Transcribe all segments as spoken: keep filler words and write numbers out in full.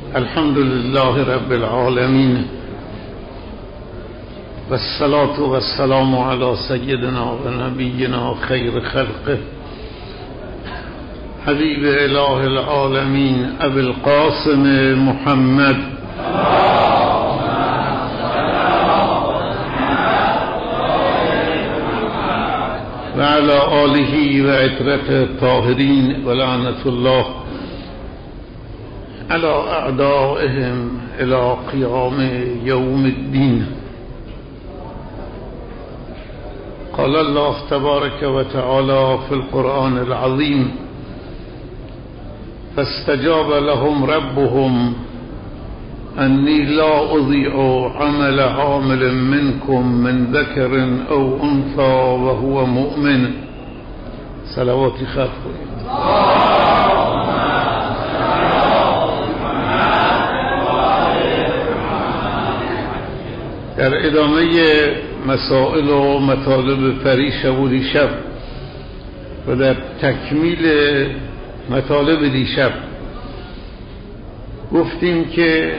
الحمد لله رب العالمين والصلاة والسلام على سيدنا ونبينا خير خلقه حبيب إله العالمين أبي القاسم محمد وعلى آله وعترته الطاهرين ولعنة الله على أعدائهم إلى قيام يوم الدين. قال الله تبارك وتعالى في القرآن العظيم: فاستجاب لهم ربهم أني لا أضيع عمل عامل منكم من ذكر أو أنثى وهو مؤمن. صلوات خاتم. در ادامه مسائل و مطالب پریشب و دیشب و در تکمیل مطالب دیشب گفتیم که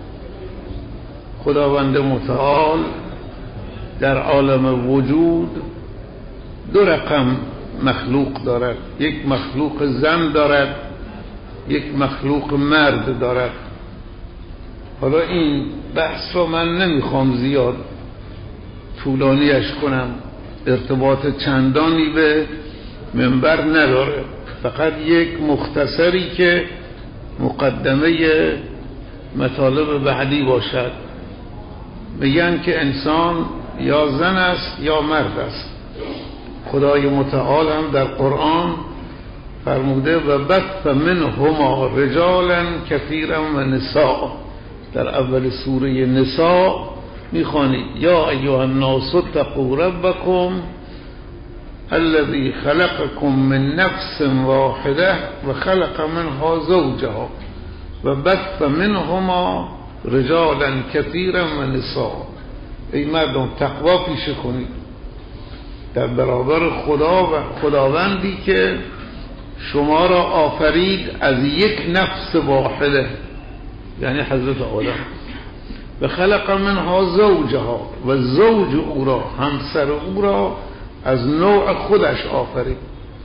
خداوند متعال در عالم وجود دو رقم مخلوق دارد، یک مخلوق زن دارد، یک مخلوق مرد دارد. حالا این بحث رو من نمیخوام زیاد طولانیش کنم، ارتباط چندانی به منبر نداره، فقط یک مختصری که مقدمه مطالب بعدی باشد. میگن که انسان یا زن است یا مرد است. خدای متعال هم در قرآن فرموده: و بث منهما رجالا کثیرا و نساء. در اول سوره نساء میخوانید: یا ایها الناس اتقوا ربکم الذی خلقکم من نفس واحده و خلق منها زوجها و بث منهما رجالا کثیرا و نساء. ای مردم تقوا پیشه کنید در برابر خدا و خداوندی که شما را آفرید از یک نفس واحده، یعنی حضرت آدم، و خلق منها زوجها و زوج او را، همسر او را از نوع خودش آفرید.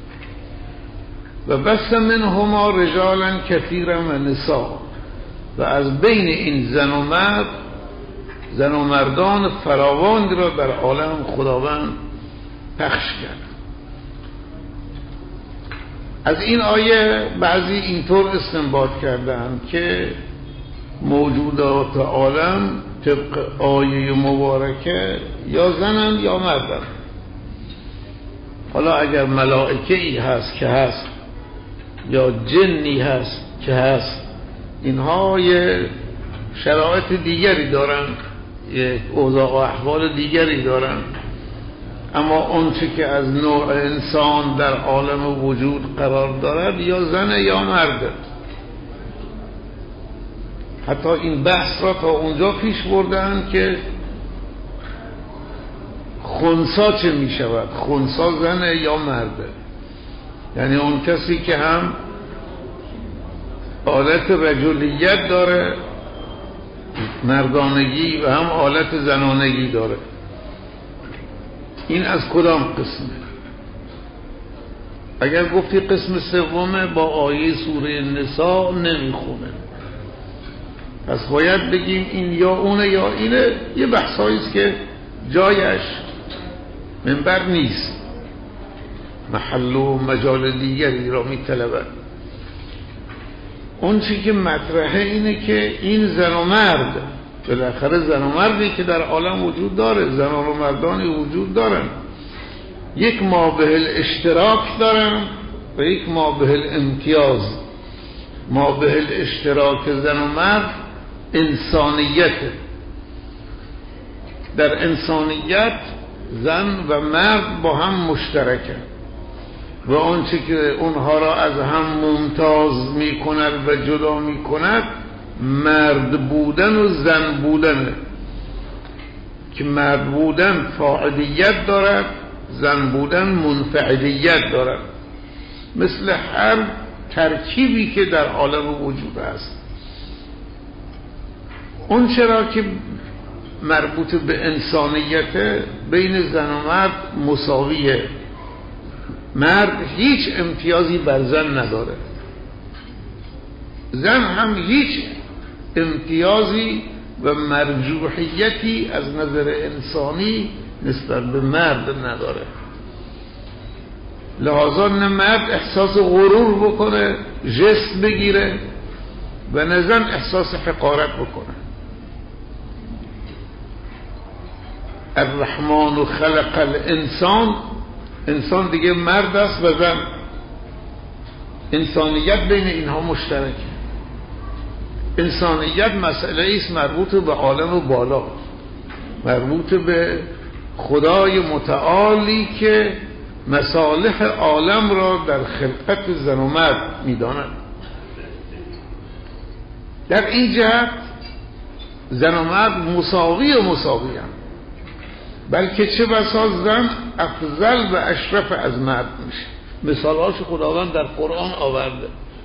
و بث منهما رجالا کثیرا و نساء، و از بین این زن و مرد زن و مردان فراوانی را در عالم خداوند پخش کرد. از این آیه بعضی اینطور استنباط کردند که موجودات عالم طبق آیه مبارکه یا زنند یا مردند. حالا اگر ملائکه ای هست که هست یا جنی هست که هست، اینها یه شرایط دیگری دارن، یه اوضاع و احوال دیگری دارن. اما اون چی که از نوع انسان در عالم وجود قرار دارد یا زن یا مرده. حتی این بحث را تا اونجا پیش بردن که خنثی چه می شود، خنثی زن یا مرده، یعنی اون کسی که هم حالت رجولیت داره، مردانگی، و هم حالت زنانگی داره. این از کدام قسمه؟ اگر گفتی قسم سومه با آیه سوره نساء نمیخونه، پس باید بگیم این یا اونه یا اینه. یه بحثاییست که جایش منبر نیست، محل و مجال دیگری را میطلبد. اون چی که مطرحه اینه که این زن و مرد، بالاخره زن و مردی که در عالم وجود داره، زنان و مردانی وجود دارن، یک مابه الاشتراک دارن و یک مابه الامتیاز. مابه الاشتراک زن و مرد انسانیته. در انسانیت زن و مرد با هم مشترکه و اون چی که اونها را از هم ممتاز می کند و جدا می کند مرد بودن و زن بودن، که مرد بودن فاعلیت دارد، زن بودن منفعلیت دارد. مثل هر ترکیبی که در عالم وجود است. اون چرا که مربوط به انسانیت بین زن و مرد مساویه. مرد هیچ امتیازی بر زن نداره، زن هم هیچ امتیازی و مرجوحیتی از نظر انسانی نسبت به مرد نداره. لحاظا نه مرد احساس غرور بکنه جست بگیره و نه زن احساس حقارت بکنه. الرحمن خلق الانسان، انسان دیگه مرد است و زن، انسانیت بین اینها مشترکه. انسانیت مسئله است مربوط به عالم بالا، مربوط به خدای متعالی که مصالح عالم را در خلقت زن و مرد می‌داند. در این جهت زن و مرد مساوی و مساوی هم، بلکه چه بسا زن افضل و اشرف از مرد میشه. مثالهاش خداوند در قرآن آورده.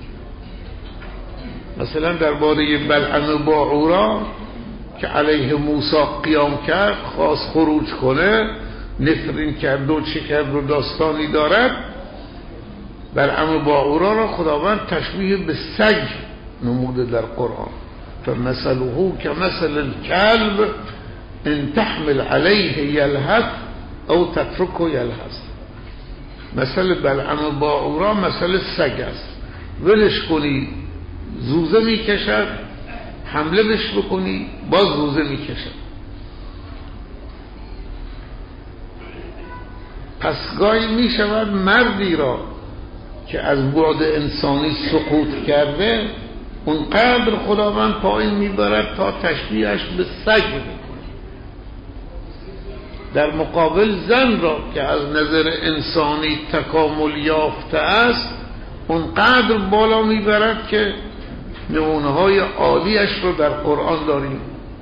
مثلا درباره بلعم باعورا که علیه موسی قیام کرد، خواست خروج کنه، نفرین کرد و چه کرد و داستانی دارد. بلعم باعورا را خداوند تشبیه به سگ نموده در قرآن. فمثله کمثل الکلب ان تحمل علیه یلهث او تترکه یلهث. مثل بلعم باعورا مثل سگ است، ولش کنی زوزه میکشد، حمله بش بکنی باز زوزه میکشد. پس گاهی میشود مردی را که از بعد انسانی سقوط کرده اونقدر خداوند پایین میبرد تا تشبیهش به سگ میکنه. در مقابل زن را که از نظر انسانی تکامل یافته است اونقدر بالا میبرد که نمونه های عالیش رو در قرآن داریم.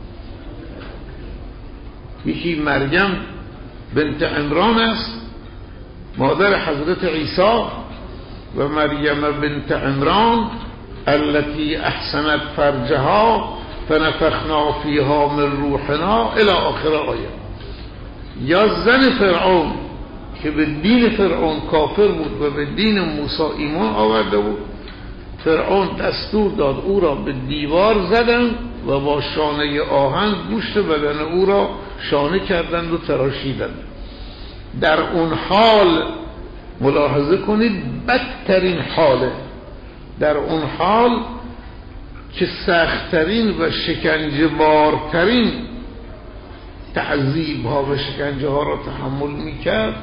یکی مریم بنت عمران است، مادر حضرت عیسی، و مریم بنت عمران التي احسنت فرجها فنفخنا فيها من روحنا الى آخر آیه. یا زن فرعون که به دین فرعون کافر بود و به دین موسی ایمان آورده بود، فرعون دستور داد او را به دیوار زدند و با شانه آهن گوشت بدن او را شانه کردند و تراشیدند. در اون حال ملاحظه کنید بدترین حاله، در اون حال که سختترین و شکنجه بارترین تعذیب ها و شکنجه ها را تحمل میکرد،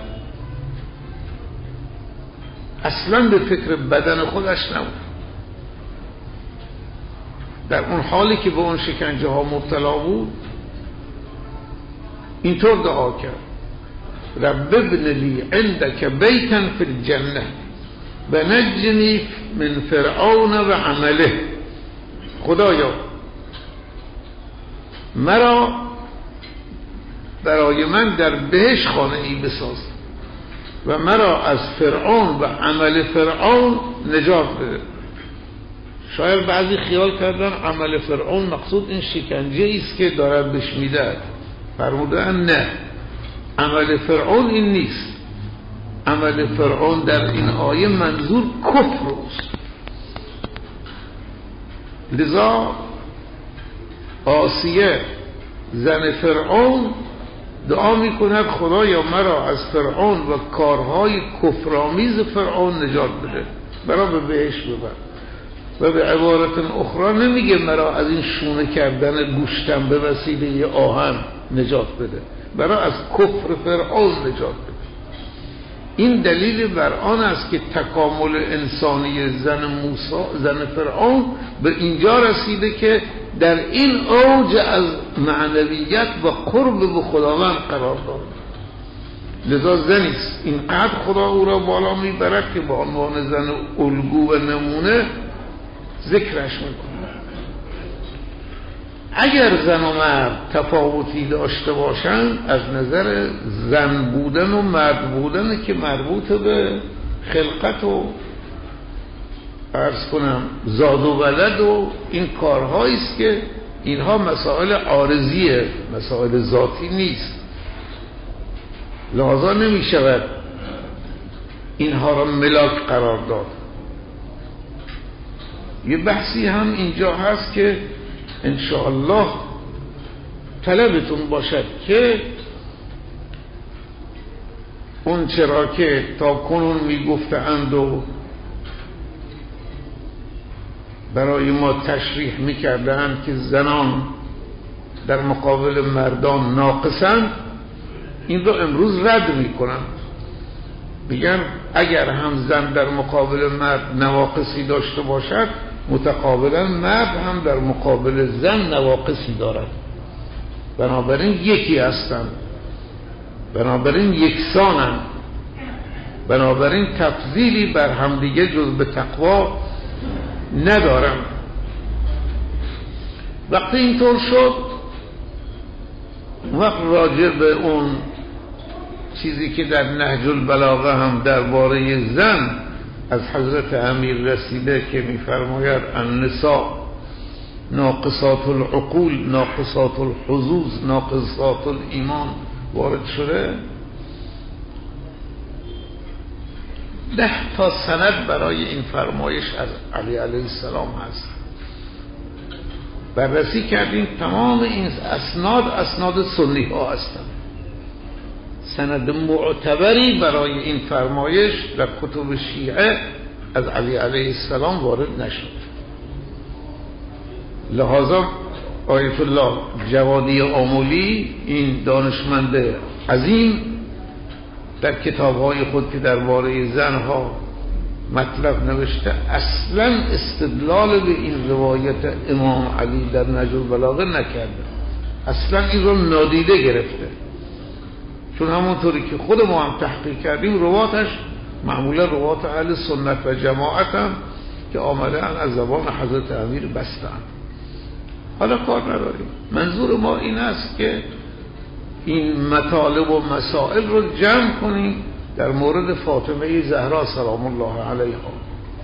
اصلا به فکر بدن خودش نبود. در اون حالی که به اون شکنجه ها مبتلا بود اینطور دعا کرد: رب ابن لی عندک بیتا فی الجنه و نجنی من فرعون و عمله. خدایا مرا برای من در بهشت خانه ای بساز و مرا از فرعون و عمل فرعون نجات بده. شاید بعضی خیال کردن عمل فرعون مقصود این شکنجه است که دارد بهش میدهد. فرمودن نه، عمل فرعون این نیست. عمل فرعون در این آیه منظور کفر است. لذا آسیه زن فرعون دعا میکند خدایا مرا از فرعون و کارهای کفرآمیز فرعون نجات بده، مرا به بهشت ببر. و به عبارت اخرى نمیگه مرا از این شونه کردن گوشتم به وسیله آهن نجات بده، مرا از کفر فرعون نجات بده. این دلیل بر آن است که تکامل انسانی زن موسی، زن فرعون به اینجا رسیده که در این اوج از معنویت و قرب به خداوند قرار دارد. لذا زنیست اینقدر خدا او را بالا میبرد که به عنوان زن الگو و نمونه ذکرش میکنه. اگر زن و مرد تفاوتی داشته باشند از نظر زن بودن و مرد بودن که مربوط به خلقت و عرض کنم زاد و ولد و این کارهایی است که اینها مسائل عارضیه، مسائل ذاتی نیست، لحاظا نمی شود اینها را ملاک قرار داد. یه بحثی هم اینجا هست که انشاءالله طلبتون باشد که اون چرا که تا کنون می گفتند و برای ما تشریح می کردند که زنان در مقابل مردان ناقصند، این رو امروز رد می کنند. بگن اگر هم زن در مقابل مرد نواقصی داشته باشد، متقابلا مرد هم در مقابل زن نواقصی دارد، بنابراین یکی هستند، بنابراین یکسانند، بنابراین تفضیلی بر همدیگه جز به تقوا ندارم. وقتی اینطور شد، وقت راجع به اون چیزی که در نهج البلاغه هم درباره زن از حضرت امیر رسیده که می‌فرماید النساء ناقصات العقول ناقصات الحظوظ ناقصات الایمان وارد شده، ده تا سند برای این فرمایش از علی علیه السلام هست. بررسی کردیم، تمام این اسناد اسناد سنی ها هستند. سند معتبری برای این فرمایش در کتب شیعه از علی علیه السلام وارد نشد. لذا آیت الله جوادی آمولی، این دانشمند عظیم، در کتاب‌های خود که درباره زنها مطلب نوشته، اصلا استدلال به این روایت امام علی در نهج البلاغه نکرده، اصلا این رو نادیده گرفته، چون همونطوری که خود ما هم تحقیق کردیم رواتش معمولا روات اهل سنت و جماعت هم که آمده از زبان حضرت امیر بستن. حالا کار نداریم، منظور ما این است که این مطالب و مسائل رو جمع کنیم در مورد فاطمه زهرا سلام الله علیها.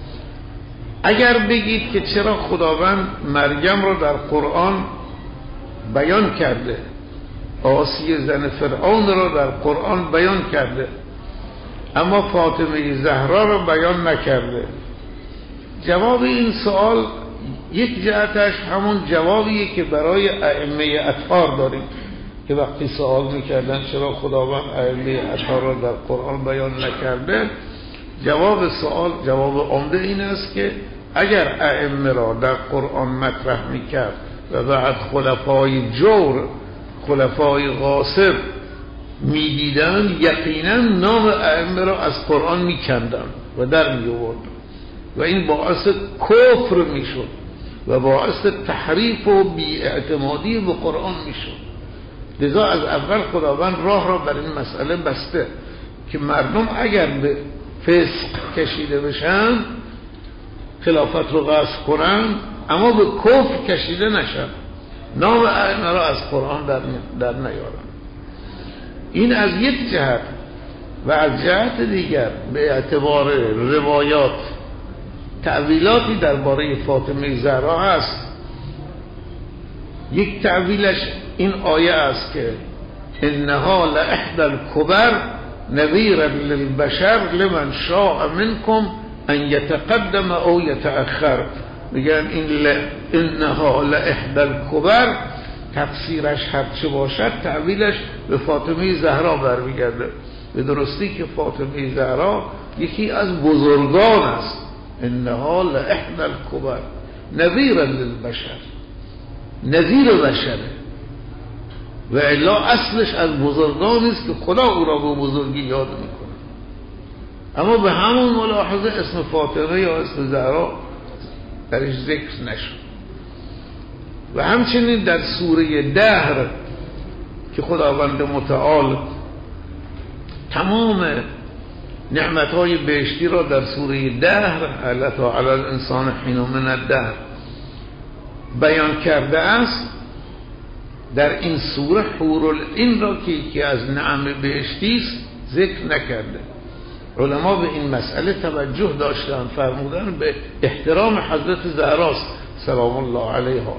اگر بگید که چرا خداوند مریم رو در قرآن بیان کرده، آسیه زن فرعون رو در قرآن بیان کرده، اما فاطمه زهرا رو بیان نکرده، جواب این سوال یک جهتش همون جوابیه که برای ائمه اطهار داریم که وقتی سوال میکردن چرا خداوند ائمه اطهار را در قرآن بیان نکرده، جواب سوال، جواب عمده این است که اگر ائمه را در قرآن مطرح میکرد و بعد خلفای جور، خلفای غاصب میدیدن، یقینا نام ائمه را از قرآن میکندن و در میآوردن و این باعث کفر میشد و باعث تحریف و بیاعتمادی به قرآن میشد. لذا از اول خداوند راه را بر این مسئله بسته که مردم اگر به فسق کشیده بشن، خلافت رو غصب کنن، اما به کفر کشیده نشن، نام ائمه را از قرآن در, در نیارن. این از یک جهت، و از جهت دیگر به اعتبار روایات تعویلاتی درباره فاطمه زهرا هست. یک تعویلش این آیه است که انها لإحدى الكبر نذیرا للبشر لمن شاء منكم ان يتقدم او يتأخر. میگن این ل... انها لإحدى الكبر تفسیرش هرچه باشد تعویلش به فاطمه زهرا برمیگرده. به درستی که فاطمه زهرا یکی از بزرگان است، انها لإحدى الكبر نذیرا للبشر، نذیر بشره، و الا اصلش از بزرگان است که خدا او را به بزرگی یاد میکنه. اما به همون ملاحظه اسم فاطمه یا اسم زهرا درش ذکر نشد. و همچنین در سوره دهر که خداوند متعال تمام نعمتهای بهشتی را در سوره دهر حالت و علی الانسان حین من الدهر بیان کرده است، در این سوره حور العین را که یکی از نعم بهشتی است ذکر نکرده. علما به این مسئله توجه داشتن، فرمودن به احترام حضرت زهراست سلام الله علیها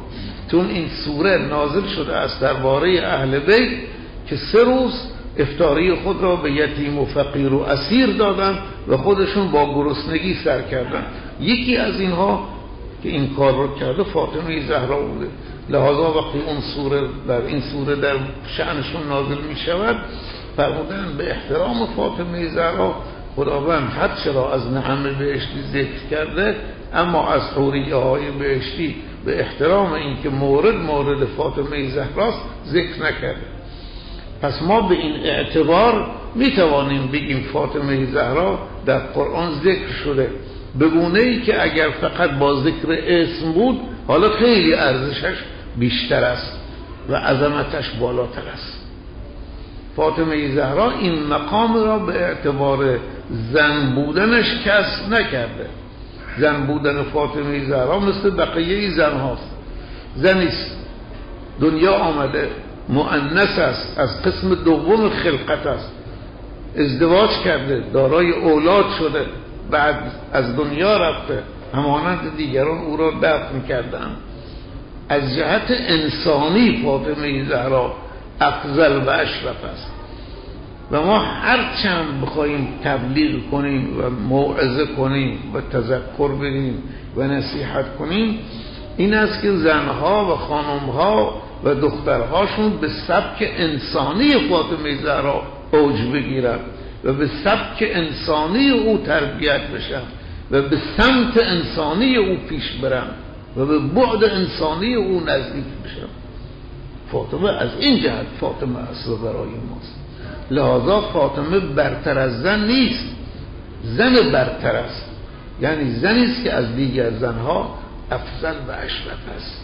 چون این سوره نازل شده است درباره اهل بیت که سه روز افطاری خود را به یتیم و فقیر و اسیر دادن و خودشون با گرسنگی سر کردن. یکی از اینها که این کار رو کرده فاطمه زهرا بوده. لحاظا وقتی اون سوره در این سوره در شأنشون نازل می شود فرمودن به احترام فاطمه زهرا خداوند هر چرا از نعم بهشتی ذکر کرده، اما از حوریه های بهشتی به احترام این که مورد مورد فاطمه زهراست ذکر نکرده. پس ما به این اعتبار می توانیم بگیم فاطمه زهرا در قرآن ذکر شده به گونه‌ای که اگر فقط با ذکر اسم بود حالا خیلی ارزشش بیشتر است و عظمتش بالاتر است. فاطمه زهرا این مقام را به اعتبار زن بودنش کسب نکرده. زن بودن فاطمه زهرا مثل بقیه زن هاست. زنیست دنیا آمده، مؤنث است، از قسم دوم خلقت است، ازدواج کرده، دارای اولاد شده، بعد از دنیا رفته، همانند دیگران او را دفن کردند. از جهت انسانی فاطمه زهرا افضل و اشرف است و ما هر چند بخوایم تبلیغ کنیم و موعظه کنیم و تذکر بدیم و نصیحت کنیم این است که زنها و خانمها و دخترهاشون به سبک انسانی فاطمه زهرا اوج بگیرن و به سبک انسانی او تربیت بشن و به سمت انسانی او پیش برن و به بعد انسانی او نزدیک بشن. فاطمه از این جهت فاطمه است و برای ماست. لذا فاطمه برتر از زن نیست، زن برتر است، یعنی زنی است که از دیگر زنها افضل و اشرف است.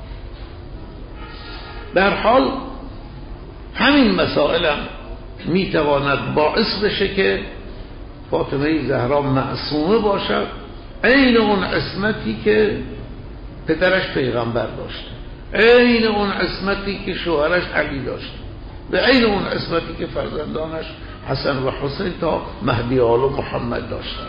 در حال همین مسائل هم میتواند باعث بشه که فاطمه زهرا معصومه باشد، عین اون عصمتی که پدرش پیغمبر داشته، عین اون عصمتی که شوهرش علی داشته، و عین اون عصمتی که فرزندانش حسن و حسین تا مهدی آل و محمد داشتند.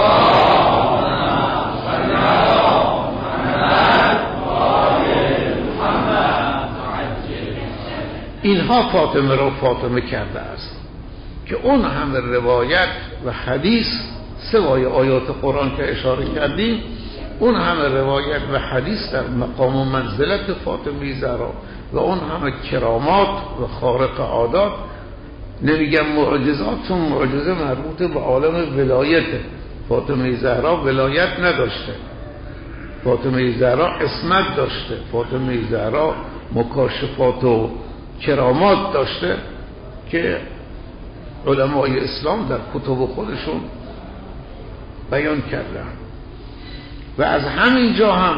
اینها فاطمه را فاطمه کرده است که اون همه روایت و حدیث سوای آیات قرآن که اشاره کردیم، اون همه روایت و حدیث در مقام و منزلت فاطمه زهرا و اون همه کرامات و خارق عادات، نمیگم معجزات چون معجزه مربوط به عالم ولایت. فاطمه زهرا ولایت نداشته، فاطمه زهرا عصمت داشته، فاطمه زهرا مکاشفات و کرامات داشته که علمای اسلام در کتب خودشون بیان کردن. و از همین جا هم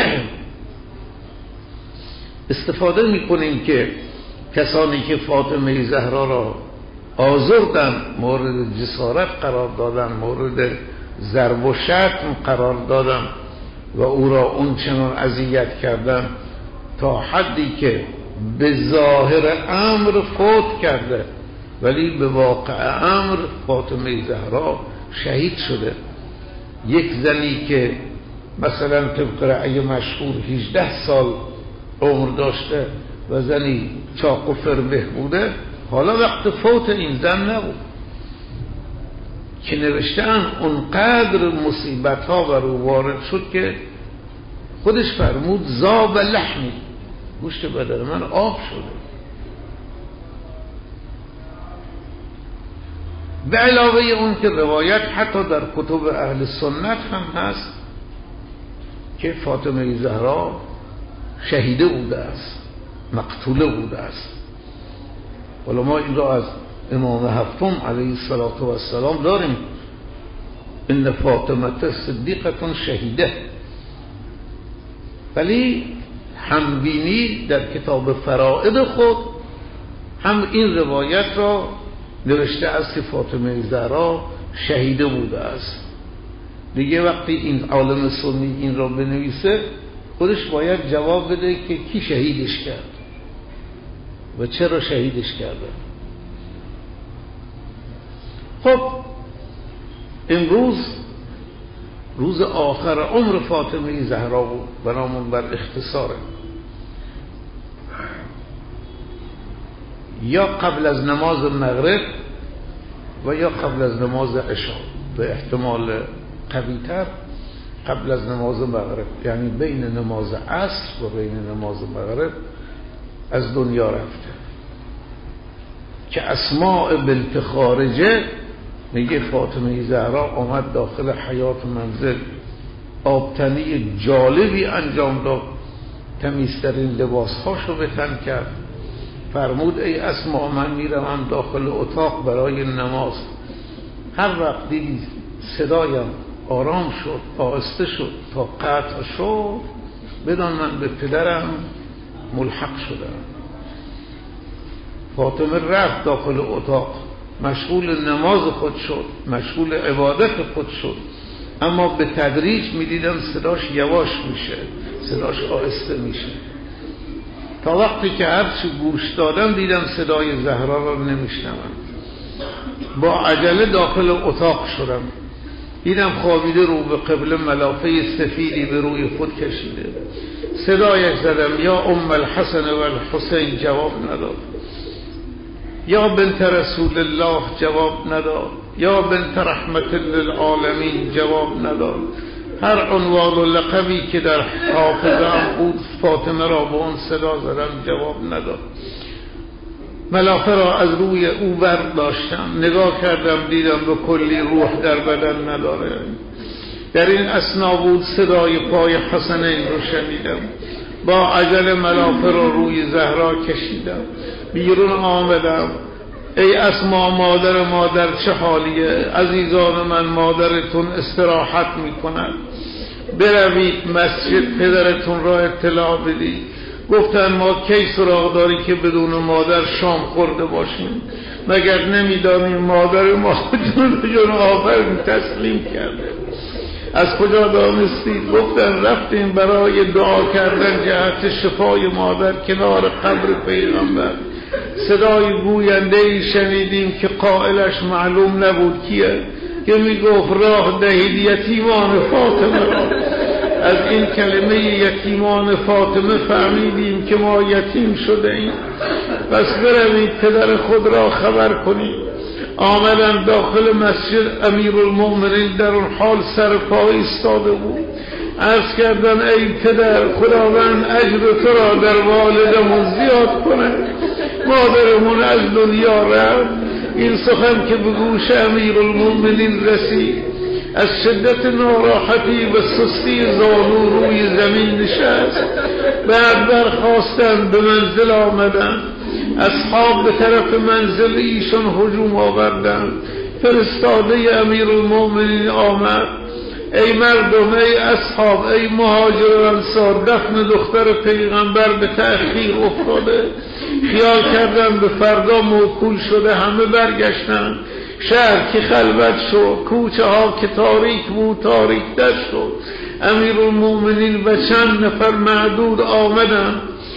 استفاده میکنیم که کسانی که فاطمه زهرا را آزردن، مورد جسارت قرار دادن، مورد ضرب و شتم قرار دادن و او را اون چنان اذیت کردن تا حدی که به ظاهر امر فوت کرده ولی به واقع امر فاطمه زهرا شهید شده. یک زنی که مثلا طبق رأی مشهور هجده سال عمر داشته و زنی چاق و فربه بوده، حالا وقت فوت این زن نبود که نوشتن اونقدر مصیبت ها بر او وارد شد که خودش فرمود ذاب لحمی، گوشت بدن من آب شده. به علاوه اون که روایت حتی در کتب اهل سنت هم هست که فاطمه زهرا شهیده بوده است، مقتوله بوده است. ولی ما این را از امام هفتم علیه السلام داریم، ان فاطمه صدیقه شهیده. ولی هم بینی در کتاب فرائض خود هم این روایت را نوشته است که فاطمه زهرا شهیده بوده است. دیگه وقتی این عالم سنی این را بنویسه خودش باید جواب بده که کی شهیدش کرد و چرا شهیدش کرده. خب امروز روز آخر عمر فاطمه زهرا بود، بنامون بر اختصاره. یا قبل از نماز مغرب و یا قبل از نماز عشا، به احتمال قوی‌تر قبل از نماز مغرب، یعنی بین نماز عصر و بین نماز مغرب از دنیا رفته. که اسماء بنت خارجه میگه فاطمه زهرا آمد داخل حیاط منزل، آبتنی جالبی انجام داد، تمیزترین لباسهاشو به تن کرد، فرمود ای اسماء من میروم داخل اتاق برای نماز، هر وقت دیدی صدایم آرام شد، آهسته شد تا قطع شد، بدان من به پدرم ملحق شدم. فاطمه رفت داخل اتاق، مشغول نماز خود شد، مشغول عبادت خود شد، اما به تدریج میدیدم صداش یواش میشه، صداش آهسته میشه، تا وقتی که هرچی گوش دادم دیدم صدای زهرا را نمیشنوم. با عجله داخل اتاق شدم، دیدم خوابیده رو به قبله، ملافه سفیدی به روی خود کشیده. صدایش زدم یا ام الحسن و الحسین، جواب نداد. یا بنت رسول الله، جواب نداد. یا بنت رحمت للعالمین، جواب نداد. هر عنوان و لقبی که در حافظه‌ام بود فاطمه را با اون صدا زدم، جواب نداد. ملافه را از روی او برداشتم، نگاه کردم، دیدم به کلی روح در بدن نداره. در این اثنا بود صدای پای حسنین رو شنیدم. با عجله ملافه را روی زهرا کشیدم، بیرون آمدم. ای اسما مادر مادر چه حالیه؟ عزیزان من، مادرتون استراحت میکند، بروید مسجد پدرتون را اطلاع بدید. گفتن ما کی سراغ داری که بدون مادر شام خورده باشیم؟ مگر نمیدانیم مادر ما جون جون آفرین تسلیم کرده؟ از کجا دانستید؟ گفتن رفتیم برای دعا کردن جهت شفای مادر کنار قبر پیغمبر. صدای گوینده‌ای شنیدیم که قائلش معلوم نبود کیه، که میگفت راه دهید یتیمان فاطمه را. از این کلمه یتیمان فاطمه فهمیدیم که ما یتیم شده ایم، پس بروید پدر خود را خبر کنید. آمدن داخل مسجد، امیرالمؤمنین در اون حال سر پا ایستاده بود. عرض کردن ای پدر، خداوند اجر تو را در والدمون زیاد کنه، مادرمون از دنیا رفت. این سخن که به گوش امیرالمؤمنین رسید، از شدت ناراحتی و سستی زانو روی زمین نشست. بعد برخواستن به منزل آمدن. اصحاب به طرف منزل ایشان هجوم آوردند. فرستاده امیرالمؤمنین آمد. ای مردم، ای اصحاب، ای مهاجر و انصار، دفن دختر پیغمبر به تأخیر افتاده. خیال کردن به فردا موکول شده. همه برگشتن. شهر که خلوت شد، کوچه ها که تاریک بود تاریک در شد. امیرالمؤمنین و چند نفر معدود آمدن،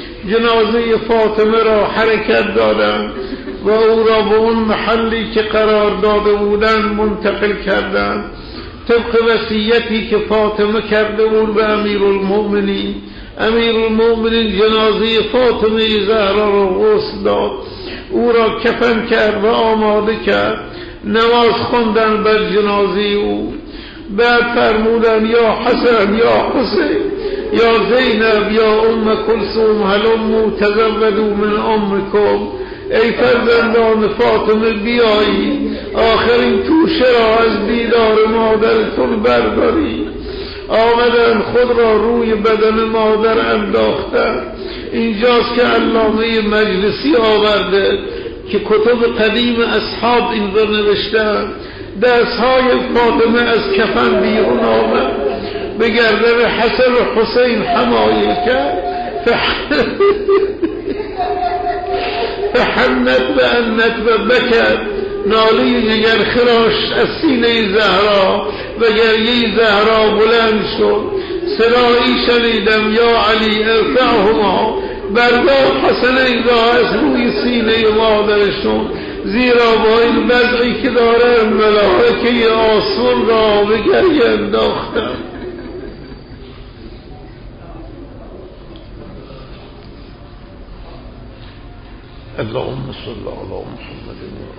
جنازه فاطمه را حرکت دادند و او را به اون محلی که قرار داده بودند منتقل کردند، طبق وصیتی که فاطمه کرده بود به امیرالمؤمنین. امیرالمؤمنین جنازه فاطمه زهرا را غسل داد، او را کفن کرد و آماده کرد. نماز خوندن بر جنازه او. بعد فرمودن یا حسن یا حسین یا زینب یا ام کلثوم هلموا تزودوا من امکم. ای فرزندان فاطمه بیایی، آخرین توشه را از دیدار مادرتون بردارید. آمدن خود را روی بدن مادر انداختن. اینجاست که علامه مجلسی آورده که کتب قدیم اصحاب این را نوشتن. دستهای فاطمه از کفن بیرون آمد، به گردن حسن و حسین حمایل کرد. فحنت و انت و بکت، ناله جگر خراش از سینه زهرا و گریه زهرا بلند شد. صدایی شنیدم یا علی ارفعهما، بردار حسنین را از روی سینه مادرشون، زیرا با این وضعی که داره ملائکه آسمان را به گریه انداختم. اللهم صل على محمد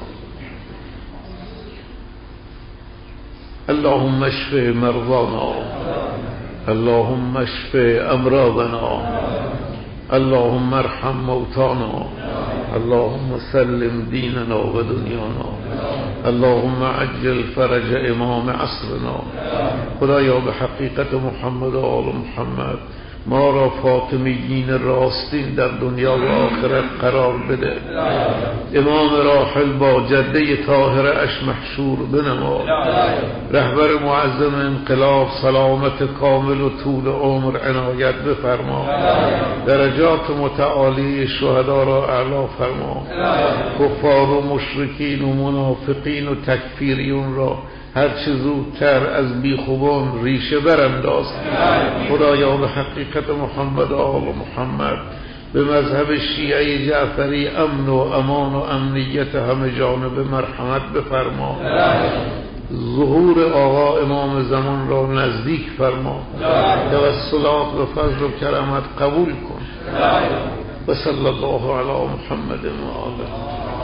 اللهم اشف مرضانا، اللهم اشف امراضنا، اللهم ارحم موتانا، اللهم سلم ديننا ودنيانا، اللهم عجل فرج امام عصرنا. خدایا به حقیقت محمد و آل محمد ما را فاطمیین راستین در دنیا و آخرت قرار بده. امام راحل با جده طاهره اش محشور بنما. رهبر معظم انقلاب سلامت کامل و طول عمر عنایت بفرما. درجات متعالی شهدا را اعلا فرما. کفار و مشرکین و منافقین و تکفیریون را هر چه زودتر از بیخوبان ریشه برانداز. خدایا به حقیقت محمد و آل محمد به مذهب شیعه جعفری امن و امان و امنیت همه جانب مرحمت بفرما. ظهور آقا امام زمان را نزدیک فرما. توسلات و فضل و کرامت قبول کن. و صلی الله علی محمد و آله.